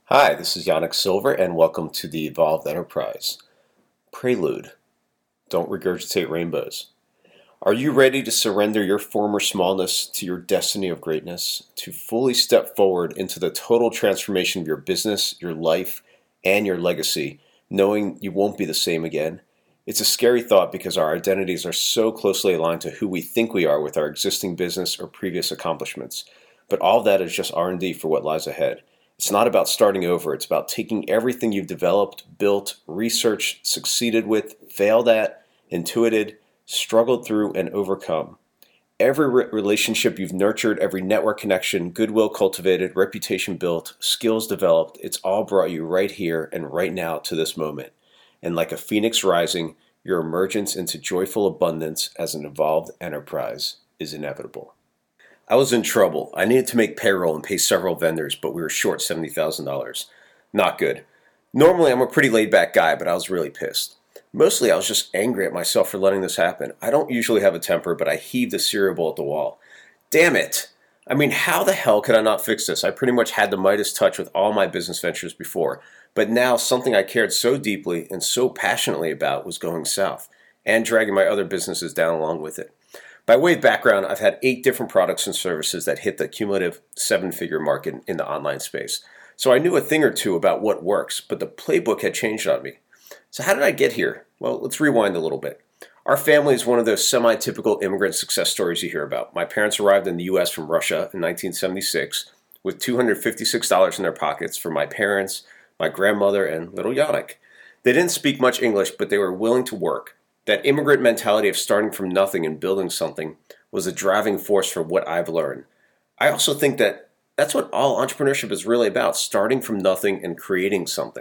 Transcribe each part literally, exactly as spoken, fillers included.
Hi, this is Yannick Silver, and welcome to the Evolved Enterprise. Prelude. Don't regurgitate rainbows. Are you ready to surrender your former smallness to your destiny of greatness, to fully step forward into the total transformation of your business, your life, and your legacy, knowing you won't be the same again? It's a scary thought because our identities are so closely aligned to who we think we are with our existing business or previous accomplishments. But all of that is just R and D for what lies ahead. It's not about starting over. It's about taking everything you've developed, built, researched, succeeded with, failed at, intuited, struggled through, and overcome. Every re- relationship you've nurtured, every network connection, goodwill cultivated, reputation built, skills developed, it's all brought you right here and right now to this moment. And like a phoenix rising, your emergence into joyful abundance as an evolved enterprise is inevitable. I was in trouble. I needed to make payroll and pay several vendors, but we were short seventy thousand dollars. Not good. Normally, I'm a pretty laid-back guy, but I was really pissed. Mostly, I was just angry at myself for letting this happen. I don't usually have a temper, but I heaved a cereal bowl at the wall. Damn it! I mean, how the hell could I not fix this? I pretty much had the Midas touch with all my business ventures before, but now something I cared so deeply and so passionately about was going south, and dragging my other businesses down along with it. By way of background, I've had eight different products and services that hit the cumulative seven-figure mark in, in the online space. So I knew a thing or two about what works, but the playbook had changed on me. So how did I get here? Well, let's rewind a little bit. Our family is one of those semi-typical immigrant success stories you hear about. My parents arrived in the U S from Russia in nineteen seventy-six with two hundred fifty-six dollars in their pockets for my parents, my grandmother, and little Yannick. They didn't speak much English, but they were willing to work. That immigrant mentality of starting from nothing and building something was a driving force for what I've learned. I also think that that's what all entrepreneurship is really about, starting from nothing and creating something.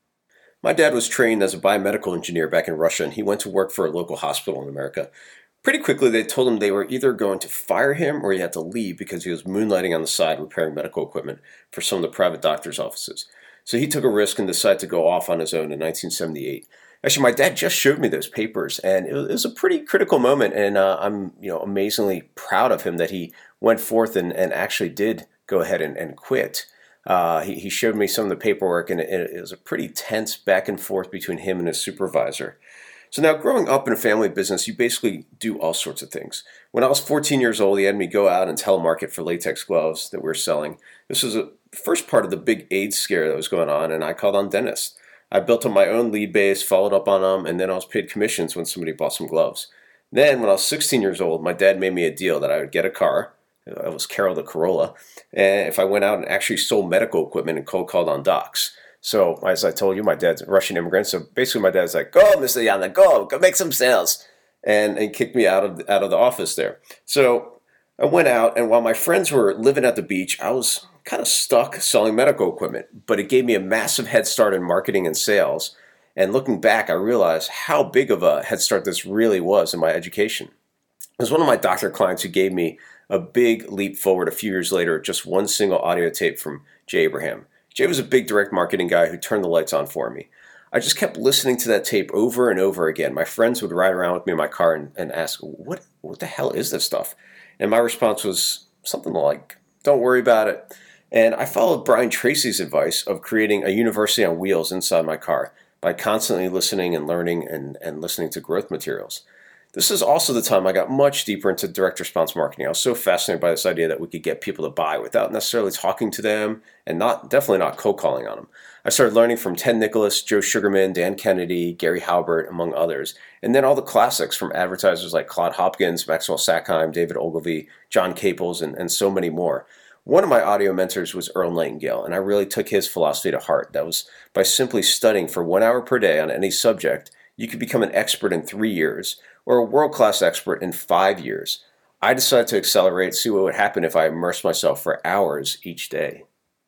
My dad was trained as a biomedical engineer back in Russia, and he went to work for a local hospital in America. Pretty quickly, they told him they were either going to fire him or he had to leave because he was moonlighting on the side repairing medical equipment for some of the private doctors' offices. So he took a risk and decided to go off on his own in nineteen seventy-eight. Actually, my dad just showed me those papers, and it was a pretty critical moment, and uh, I'm you know amazingly proud of him that he went forth and, and actually did go ahead and, and quit. Uh, he, he showed me some of the paperwork, and it, it was a pretty tense back and forth between him and his supervisor. So now, growing up in a family business, you basically do all sorts of things. When I was fourteen years old, he had me go out and telemarket for latex gloves that we were selling. This was the first part of the big AIDS scare that was going on, and I called on dentists. I built up my own lead base, followed up on them, and then I was paid commissions when somebody bought some gloves. Then, when I was sixteen years old, my dad made me a deal that I would get a car. It was Carol the Corolla. And if I went out and actually sold medical equipment and cold called on docs. So, as I told you, my dad's a Russian immigrant. So basically, my dad's like, "Go, Mister Yana, go, go make some sales," and and kicked me out of out of the office there. So I went out, and while my friends were living at the beach, I was kind of stuck selling medical equipment. But it gave me a massive head start in marketing and sales. And looking back, I realized how big of a head start this really was in my education. It was one of my doctor clients who gave me a big leap forward a few years later, just one single audio tape from Jay Abraham. Jay was a big direct marketing guy who turned the lights on for me. I just kept listening to that tape over and over again. My friends would ride around with me in my car and, and ask, what, what the hell is this stuff? And my response was something like, "Don't worry about it." And I followed Brian Tracy's advice of creating a university on wheels inside my car by constantly listening and learning and, and listening to growth materials. This is also the time I got much deeper into direct response marketing. I was so fascinated by this idea that we could get people to buy without necessarily talking to them and not definitely not cold calling on them. I started learning from Ted Nicholas, Joe Sugarman, Dan Kennedy, Gary Halbert, among others. And then all the classics from advertisers like Claude Hopkins, Maxwell Sackheim, David Ogilvy, John Caples, and, and so many more. One of my audio mentors was Earl Nightingale, and I really took his philosophy to heart. That was by simply studying for one hour per day on any subject, you could become an expert in three years or a world-class expert in five years. I decided to accelerate, see what would happen if I immersed myself for hours each day.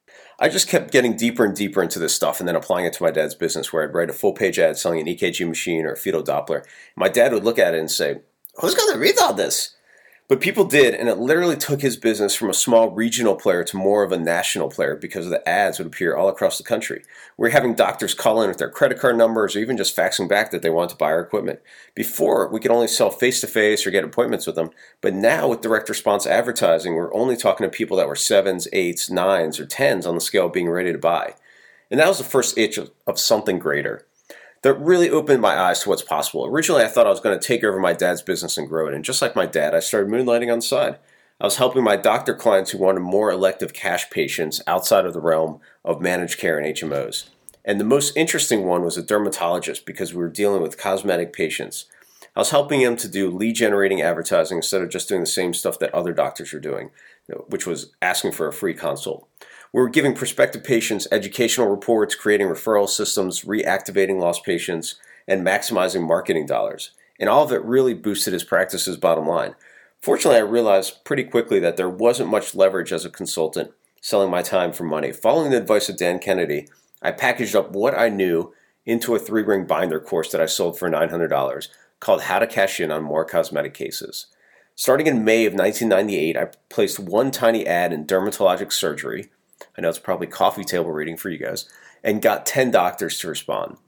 I just kept getting deeper and deeper into this stuff and then applying it to my dad's business, where I'd write a full-page ad selling an E K G machine or a fetal Doppler. My dad would look at it and say, "Who's going to read all this?" But people did, and it literally took his business from a small regional player to more of a national player because the ads would appear all across the country. We were having doctors call in with their credit card numbers or even just faxing back that they wanted to buy our equipment. Before, we could only sell face-to-face or get appointments with them, but now with direct response advertising, we're only talking to people that were sevens, eights, nines, or tens on the scale of being ready to buy. And that was the first itch of, of something greater. That really opened my eyes to what's possible. Originally, I thought I was going to take over my dad's business and grow it. And just like my dad, I started moonlighting on the side. I was helping my doctor clients who wanted more elective cash patients outside of the realm of managed care and H M Os. And the most interesting one was a dermatologist because we were dealing with cosmetic patients. I was helping him to do lead generating advertising instead of just doing the same stuff that other doctors were doing, which was asking for a free consult. We were giving prospective patients educational reports, creating referral systems, reactivating lost patients, and maximizing marketing dollars. And all of it really boosted his practice's bottom line. Fortunately, I realized pretty quickly that there wasn't much leverage as a consultant selling my time for money. Following the advice of Dan Kennedy, I packaged up what I knew into a three-ring binder course that I sold for nine hundred dollars called How to Cash In on More Cosmetic Cases. Starting in May of nineteen ninety-eight, I placed one tiny ad in Dermatologic Surgery. I know it's probably coffee table reading for you guys, and got ten doctors to respond.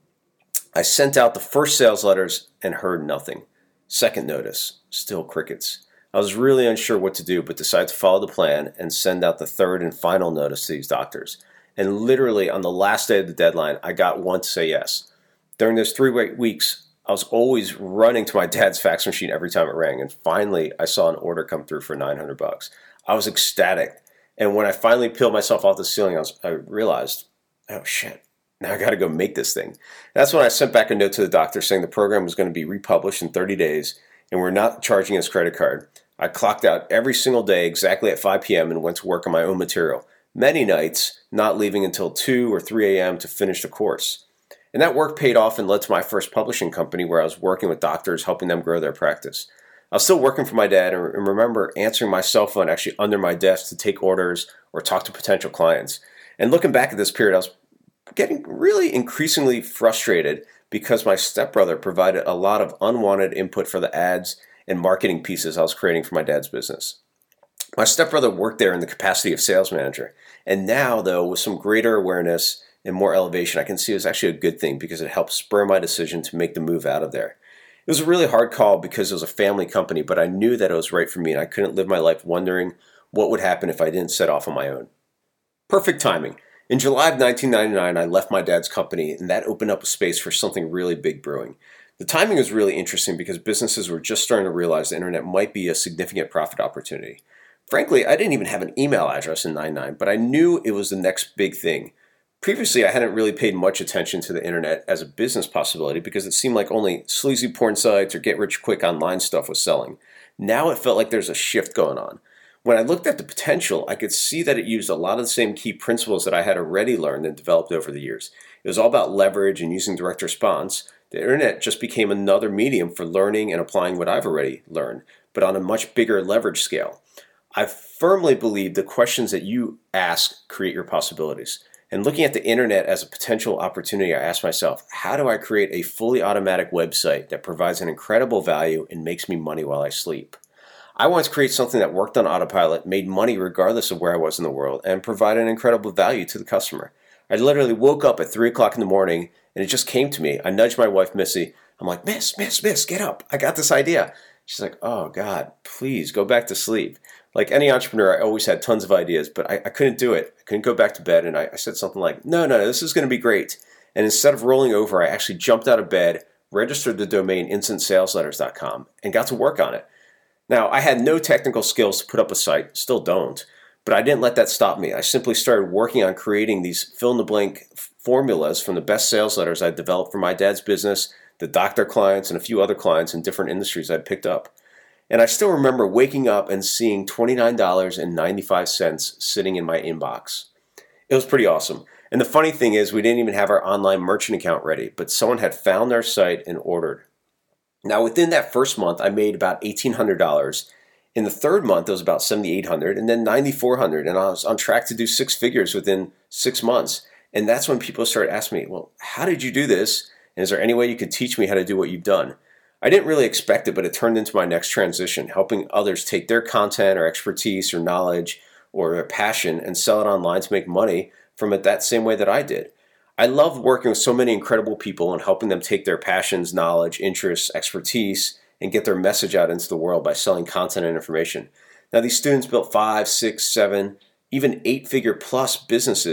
I sent out the first sales letters and heard nothing. Second notice, still crickets. I was really unsure what to do, but decided to follow the plan and send out the third and final notice to these doctors. And literally on the last day of the deadline, I got one to say yes. During those three weeks, I was always running to my dad's fax machine every time it rang, and finally I saw an order come through for nine hundred bucks. I was ecstatic, and when I finally peeled myself off the ceiling, I, was, I realized, oh shit, now I got to go make this thing. That's when I sent back a note to the doctor saying the program was going to be republished in thirty days, and we're not charging his credit card. I clocked out every single day exactly at five p.m. and went to work on my own material. Many nights, not leaving until two or three a.m. to finish the course. And that work paid off and led to my first publishing company where I was working with doctors, helping them grow their practice. I was still working for my dad and remember answering my cell phone actually under my desk to take orders or talk to potential clients. And looking back at this period, I was getting really increasingly frustrated because my stepbrother provided a lot of unwanted input for the ads and marketing pieces I was creating for my dad's business. My stepbrother worked there in the capacity of sales manager. And now, though, with some greater awareness and more elevation, I can see it was actually a good thing because it helped spur my decision to make the move out of there. It was a really hard call because it was a family company, but I knew that it was right for me and I couldn't live my life wondering what would happen if I didn't set off on my own. Perfect timing. In July of nineteen ninety-nine, I left my dad's company and that opened up a space for something really big brewing. The timing was really interesting because businesses were just starting to realize the internet might be a significant profit opportunity. Frankly, I didn't even have an email address in ninety-nine, but I knew it was the next big thing. Previously, I hadn't really paid much attention to the internet as a business possibility because it seemed like only sleazy porn sites or get-rich-quick online stuff was selling. Now it felt like there's a shift going on. When I looked at the potential, I could see that it used a lot of the same key principles that I had already learned and developed over the years. It was all about leverage and using direct response. The internet just became another medium for learning and applying what I've already learned, but on a much bigger leverage scale. I firmly believe the questions that you ask create your possibilities. And looking at the internet as a potential opportunity, I asked myself, how do I create a fully automatic website that provides an incredible value and makes me money while I sleep? I wanted to create something that worked on autopilot, made money regardless of where I was in the world, and provided an incredible value to the customer. I literally woke up at three o'clock in the morning, and it just came to me. I nudged my wife, Missy. I'm like, Miss, Miss, Miss, get up. I got this idea. She's like, oh, God, please go back to sleep. Like any entrepreneur, I always had tons of ideas, but I, I couldn't do it. I couldn't go back to bed, and I, I said something like, no, no, this is going to be great. And instead of rolling over, I actually jumped out of bed, registered the domain instant sales letters dot com, and got to work on it. Now, I had no technical skills to put up a site, still don't, but I didn't let that stop me. I simply started working on creating these fill-in-the-blank formulas from the best sales letters I'd developed for my dad's business, the doctor clients, and a few other clients in different industries I'd picked up. And I still remember waking up and seeing twenty-nine dollars and ninety-five cents sitting in my inbox. It was pretty awesome. And the funny thing is, we didn't even have our online merchant account ready, but someone had found our site and ordered. Now, within that first month, I made about eighteen hundred dollars. In the third month, it was about seven thousand eight hundred dollars, and then nine thousand four hundred dollars, and I was on track to do six figures within six months. And that's when people started asking me, well, how did you do this? And is there any way you could teach me how to do what you've done? I didn't really expect it, but it turned into my next transition, helping others take their content or expertise or knowledge or their passion and sell it online to make money from it that same way that I did. I love working with so many incredible people and helping them take their passions, knowledge, interests, expertise, and get their message out into the world by selling content and information. Now, these students built five, six, seven, even eight-figure plus businesses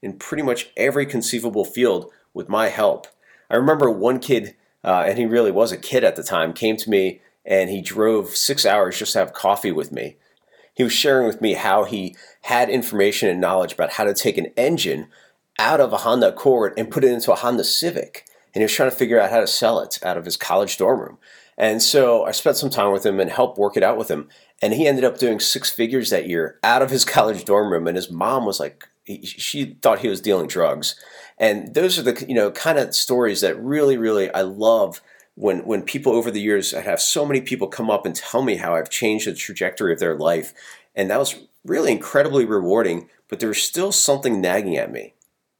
in pretty much every conceivable field with my help. I remember one kid, uh, and he really was a kid at the time, came to me and he drove six hours just to have coffee with me. He was sharing with me how he had information and knowledge about how to take an engine out of a Honda Accord and put it into a Honda Civic. And he was trying to figure out how to sell it out of his college dorm room. And so I spent some time with him and helped work it out with him. And he ended up doing six figures that year out of his college dorm room. And his mom was like, she thought he was dealing drugs. And those are the, you know, kind of stories that really, really I love when when people over the years, I have so many people come up and tell me how I've changed the trajectory of their life. And that was really incredibly rewarding, but there was still something nagging at me.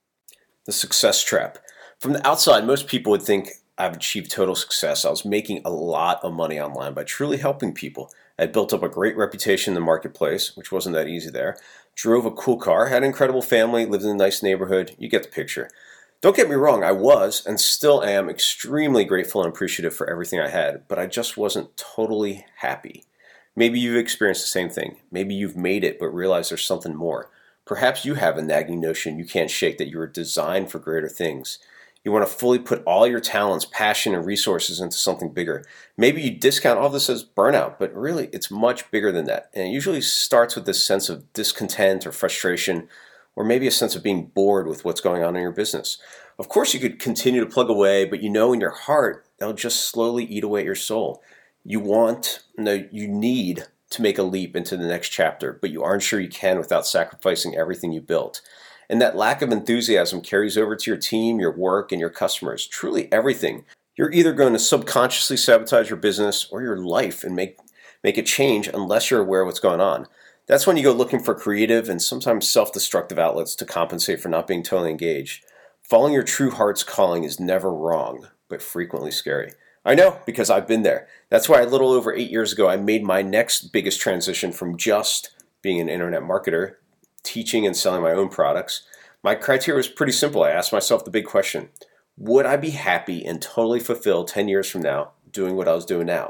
The success trap. From the outside, most people would think I've achieved total success. I was making a lot of money online by truly helping people. I built up a great reputation in the marketplace, which wasn't that easy there. Drove a cool car, had an incredible family, lived in a nice neighborhood. You get the picture. Don't get me wrong, I was and still am extremely grateful and appreciative for everything I had, but I just wasn't totally happy. Maybe you've experienced the same thing. Maybe you've made it but realized there's something more. Perhaps you have a nagging notion you can't shake that you were designed for greater things. You want to fully put all your talents, passion, and resources into something bigger. Maybe you discount all this as burnout, but really it's much bigger than that. And it usually starts with this sense of discontent or frustration, or maybe a sense of being bored with what's going on in your business. Of course, you could continue to plug away, but you know in your heart, they'll just slowly eat away at your soul. You want, no, you need to make a leap into the next chapter, but you aren't sure you can without sacrificing everything you built. And that lack of enthusiasm carries over to your team, your work, and your customers. Truly everything. You're either going to subconsciously sabotage your business or your life and make, make it change unless you're aware of what's going on. That's when you go looking for creative and sometimes self-destructive outlets to compensate for not being totally engaged. Following your true heart's calling is never wrong, but frequently scary. I know, because I've been there. That's why a little over eight years ago, I made my next biggest transition from just being an internet marketer, teaching and selling my own products. My criteria was pretty simple. I asked myself the big question: would I be happy and totally fulfilled ten years from now doing what I was doing now?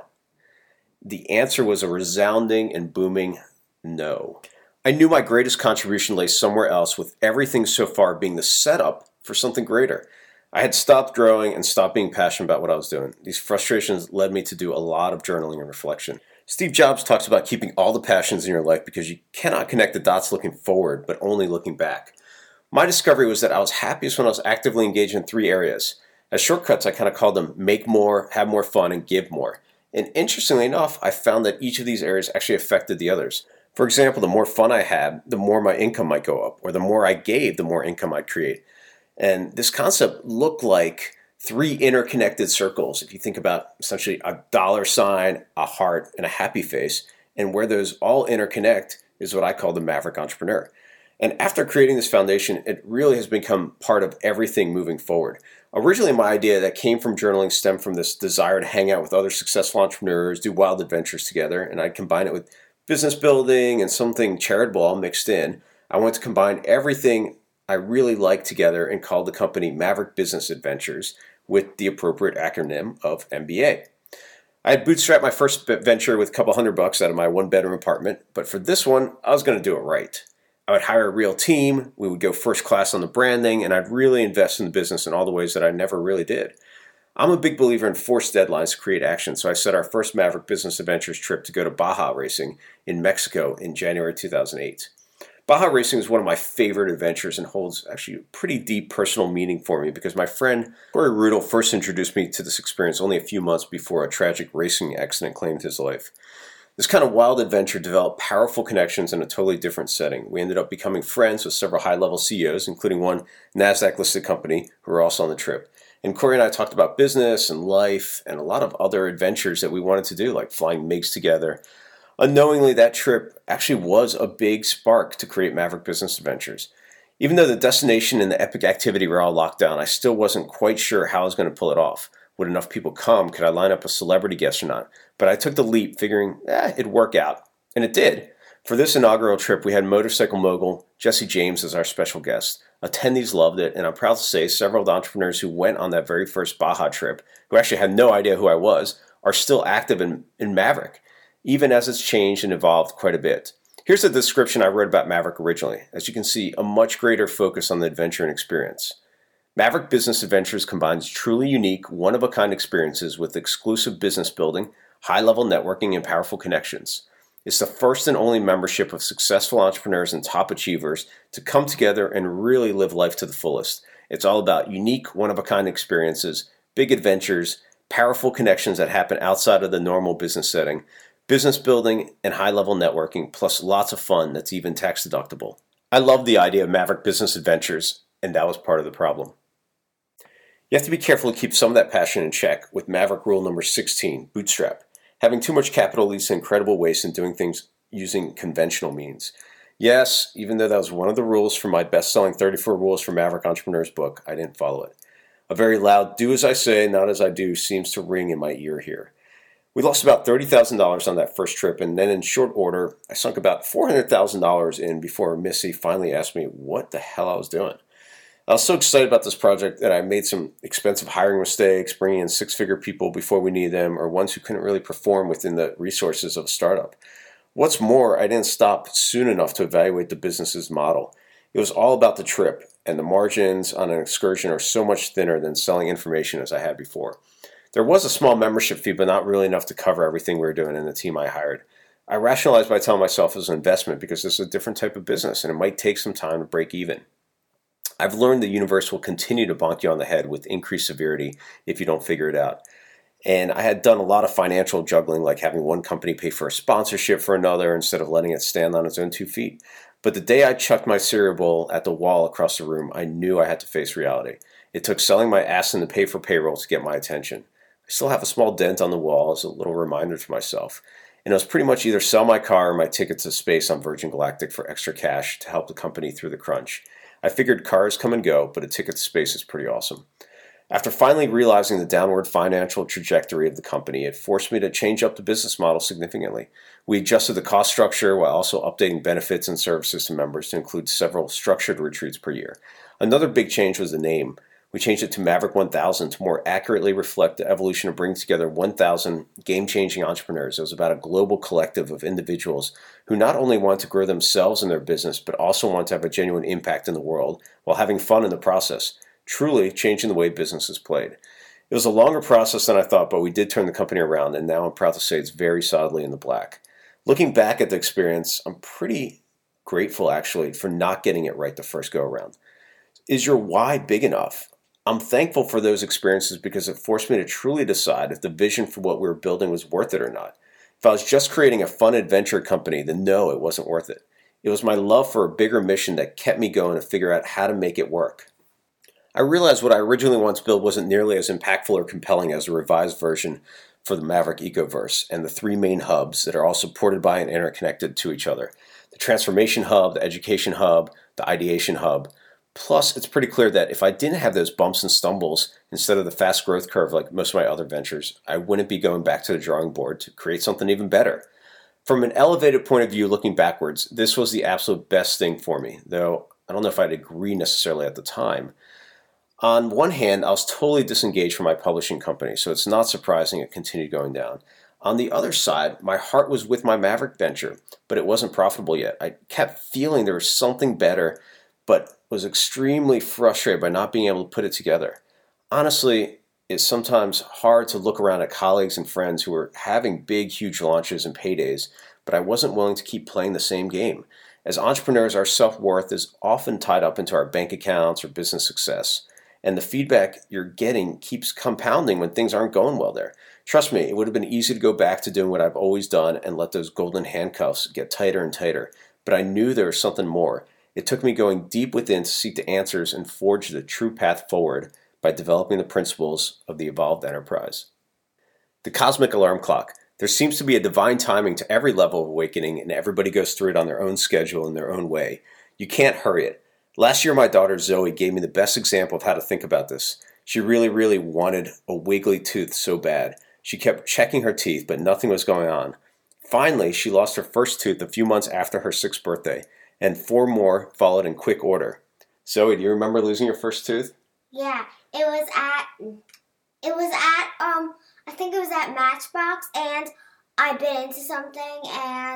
The answer was a resounding and booming no. I knew my greatest contribution lay somewhere else, with everything so far being the setup for something greater. I had stopped growing and stopped being passionate about what I was doing. These frustrations led me to do a lot of journaling and reflection. Steve Jobs talks about keeping all the passions in your life because you cannot connect the dots looking forward, but only looking back. My discovery was that I was happiest when I was actively engaged in three areas. As shortcuts, I kind of called them make more, have more fun, and give more. And interestingly enough, I found that each of these areas actually affected the others. For example, the more fun I had, the more my income might go up, or the more I gave, the more income I'd create. And this concept looked like three interconnected circles. If you think about essentially a dollar sign, a heart, and a happy face, and where those all interconnect is what I call the maverick entrepreneur. And after creating this foundation, it really has become part of everything moving forward. Originally, my idea that came from journaling stemmed from this desire to hang out with other successful entrepreneurs, do wild adventures together, and I'd combine it with business building and something charitable all mixed in. I wanted to combine everything I really liked together and called the company Maverick Business Adventures with the appropriate acronym of M B A. I had bootstrapped my first venture with a couple hundred bucks out of my one-bedroom apartment, but for this one, I was going to do it right. I would hire a real team, we would go first class on the branding, and I'd really invest in the business in all the ways that I never really did. I'm a big believer in forced deadlines to create action, so I set our first Maverick Business Adventures trip to go to Baja Racing in Mexico in January two thousand eight. Baja Racing is one of my favorite adventures and holds actually a pretty deep personal meaning for me because my friend Corey Rudel first introduced me to this experience only a few months before a tragic racing accident claimed his life. This kind of wild adventure developed powerful connections in a totally different setting. We ended up becoming friends with several high-level C E Os, including one NASDAQ-listed company who were also on the trip. And Corey and I talked about business and life and a lot of other adventures that we wanted to do, like flying MiGs together. Unknowingly, that trip actually was a big spark to create Maverick Business Adventures. Even though the destination and the epic activity were all locked down, I still wasn't quite sure how I was going to pull it off. Would enough people come? Could I line up a celebrity guest or not? But I took the leap figuring, eh, it'd work out. And it did. For this inaugural trip, we had motorcycle mogul Jesse James as our special guest. Attendees loved it, and I'm proud to say several of the entrepreneurs who went on that very first Baja trip, who actually had no idea who I was, are still active in, in Maverick, even as it's changed and evolved quite a bit. Here's a description I wrote about Maverick originally. As you can see, a much greater focus on the adventure and experience. Maverick Business Adventures combines truly unique, one-of-a-kind experiences with exclusive business building, high-level networking, and powerful connections. It's the first and only membership of successful entrepreneurs and top achievers to come together and really live life to the fullest. It's all about unique, one-of-a-kind experiences, big adventures, powerful connections that happen outside of the normal business setting, business building, and high-level networking, plus lots of fun that's even tax-deductible. I love the idea of Maverick Business Adventures, and that was part of the problem. You have to be careful to keep some of that passion in check with Maverick rule number sixteen, bootstrap. Having too much capital leads to incredible waste in doing things using conventional means. Yes, even though that was one of the rules from my best-selling thirty-four Rules for Maverick Entrepreneurs book, I didn't follow it. A very loud do as I say, not as I do seems to ring in my ear here. We lost about thirty thousand dollars on that first trip, and then in short order, I sunk about four hundred thousand dollars in before Missy finally asked me what the hell I was doing. I was so excited about this project that I made some expensive hiring mistakes, bringing in six-figure people before we needed them, or ones who couldn't really perform within the resources of a startup. What's more, I didn't stop soon enough to evaluate the business's model. It was all about the trip, and the margins on an excursion are so much thinner than selling information as I had before. There was a small membership fee, but not really enough to cover everything we were doing in the team I hired. I rationalized by telling myself it was an investment because this is a different type of business, and it might take some time to break even. I've learned the universe will continue to bonk you on the head with increased severity if you don't figure it out. And I had done a lot of financial juggling, like having one company pay for a sponsorship for another instead of letting it stand on its own two feet. But the day I chucked my cereal bowl at the wall across the room, I knew I had to face reality. It took selling my ass in to pay for payroll to get my attention. I still have a small dent on the wall as a little reminder to myself. And it was pretty much either sell my car or my ticket to space on Virgin Galactic for extra cash to help the company through the crunch. I figured cars come and go, but a ticket to space is pretty awesome. After finally realizing the downward financial trajectory of the company, it forced me to change up the business model significantly. We adjusted the cost structure while also updating benefits and services to members to include several structured retreats per year. Another big change was the name. We changed it to Maverick one thousand to more accurately reflect the evolution of bringing together one thousand game-changing entrepreneurs. It was about a global collective of individuals who not only want to grow themselves in their business, but also want to have a genuine impact in the world while having fun in the process, truly changing the way business is played. It was a longer process than I thought, but we did turn the company around, and now I'm proud to say it's very solidly in the black. Looking back at the experience, I'm pretty grateful, actually, for not getting it right the first go-around. Is your why big enough? I'm thankful for those experiences because it forced me to truly decide if the vision for what we were building was worth it or not. If I was just creating a fun adventure company, then no, it wasn't worth it. It was my love for a bigger mission that kept me going to figure out how to make it work. I realized what I originally wanted to build wasn't nearly as impactful or compelling as a revised version for the Maverick Ecoverse and the three main hubs that are all supported by and interconnected to each other. The Transformation Hub, the Education Hub, the Ideation Hub. Plus, it's pretty clear that if I didn't have those bumps and stumbles instead of the fast growth curve like most of my other ventures, I wouldn't be going back to the drawing board to create something even better. From an elevated point of view, looking backwards, this was the absolute best thing for me, though I don't know if I'd agree necessarily at the time. On one hand, I was totally disengaged from my publishing company, so it's not surprising it continued going down. On the other side, my heart was with my Maverick venture, but it wasn't profitable yet. I kept feeling there was something better, but was extremely frustrated by not being able to put it together. Honestly, it's sometimes hard to look around at colleagues and friends who were having big, huge launches and paydays, but I wasn't willing to keep playing the same game. As entrepreneurs, our self-worth is often tied up into our bank accounts or business success, and the feedback you're getting keeps compounding when things aren't going well there. Trust me, it would have been easy to go back to doing what I've always done and let those golden handcuffs get tighter and tighter, but I knew there was something more. It took me going deep within to seek the answers and forge the true path forward by developing the principles of the evolved enterprise. The cosmic alarm clock. There seems to be a divine timing to every level of awakening, and everybody goes through it on their own schedule in their own way. You can't hurry it. Last year, my daughter Zoe gave me the best example of how to think about this. She really, really wanted a wiggly tooth so bad. She kept checking her teeth, but nothing was going on. Finally, she lost her first tooth a few months after her sixth birthday, and four more followed in quick order. Zoe, do you remember losing your first tooth? Yeah, it was at, it was at, um, I think it was at Matchbox, and I bit into something, and it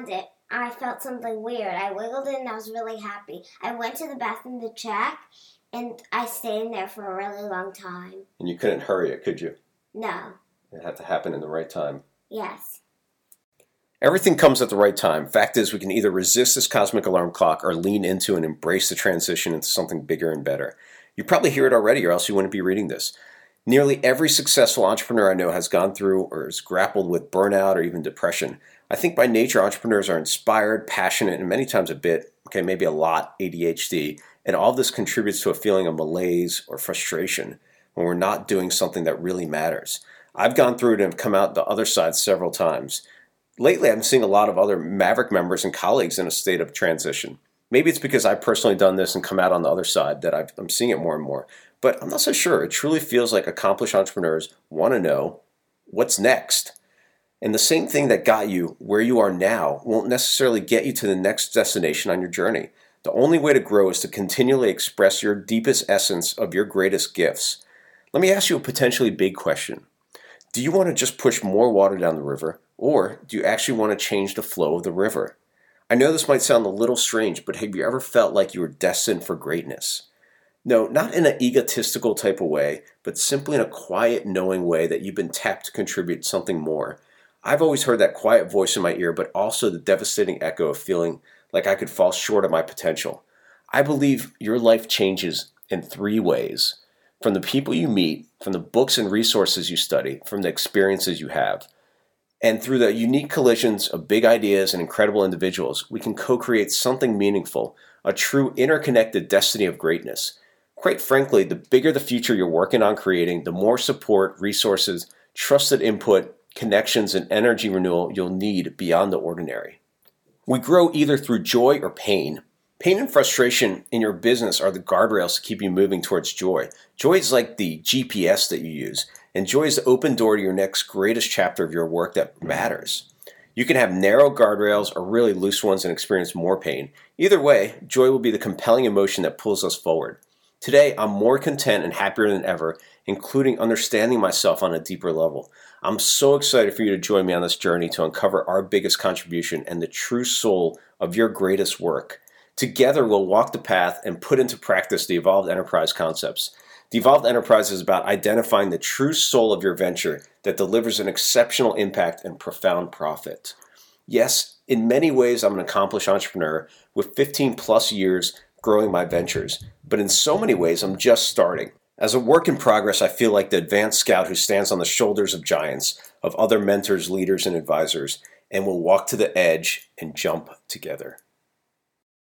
I felt something weird. I wiggled it and I was really happy. I went to the bathroom to check, and I stayed in there for a really long time. And you couldn't hurry it, could you? No. It had to happen in the right time. Yes. Everything comes at the right time. Fact is, we can either resist this cosmic alarm clock or lean into and embrace the transition into something bigger and better. You probably hear it already, or else you wouldn't be reading this. Nearly every successful entrepreneur I know has gone through or has grappled with burnout or even depression. I think by nature, entrepreneurs are inspired, passionate, and many times a bit, okay, maybe a lot, A D H D, and all of this contributes to a feeling of malaise or frustration when we're not doing something that really matters. I've gone through it and have come out the other side several times. Lately, I'm seeing a lot of other Maverick members and colleagues in a state of transition. Maybe it's because I've personally done this and come out on the other side that I've, I'm seeing it more and more. But I'm not so sure. It truly feels like accomplished entrepreneurs want to know what's next. And the same thing that got you where you are now won't necessarily get you to the next destination on your journey. The only way to grow is to continually express your deepest essence of your greatest gifts. Let me ask you a potentially big question. Do you want to just push more water down the river? Or do you actually want to change the flow of the river? I know this might sound a little strange, but have you ever felt like you were destined for greatness? No, not in an egotistical type of way, but simply in a quiet, knowing way that you've been tapped to contribute something more. I've always heard that quiet voice in my ear, but also the devastating echo of feeling like I could fall short of my potential. I believe your life changes in three ways. From the people you meet, from the books and resources you study, from the experiences you have. And through the unique collisions of big ideas and incredible individuals, we can co-create something meaningful, a true interconnected destiny of greatness. Quite frankly, the bigger the future you're working on creating, the more support, resources, trusted input, connections, and energy renewal you'll need beyond the ordinary. We grow either through joy or pain. Pain and frustration in your business are the guardrails to keep you moving towards joy. Joy is like the G P S that you use. And joy is the open door to your next greatest chapter of your work that matters. You can have narrow guardrails or really loose ones and experience more pain. Either way, joy will be the compelling emotion that pulls us forward. Today, I'm more content and happier than ever, including understanding myself on a deeper level. I'm so excited for you to join me on this journey to uncover our biggest contribution and the true soul of your greatest work. Together, we'll walk the path and put into practice the Evolved Enterprise concepts. The Evolved Enterprise is about identifying the true soul of your venture that delivers an exceptional impact and profound profit. Yes, in many ways, I'm an accomplished entrepreneur with fifteen plus years growing my ventures, but in so many ways, I'm just starting. As a work in progress, I feel like the advanced scout who stands on the shoulders of giants, of other mentors, leaders, and advisors, and will walk to the edge and jump together.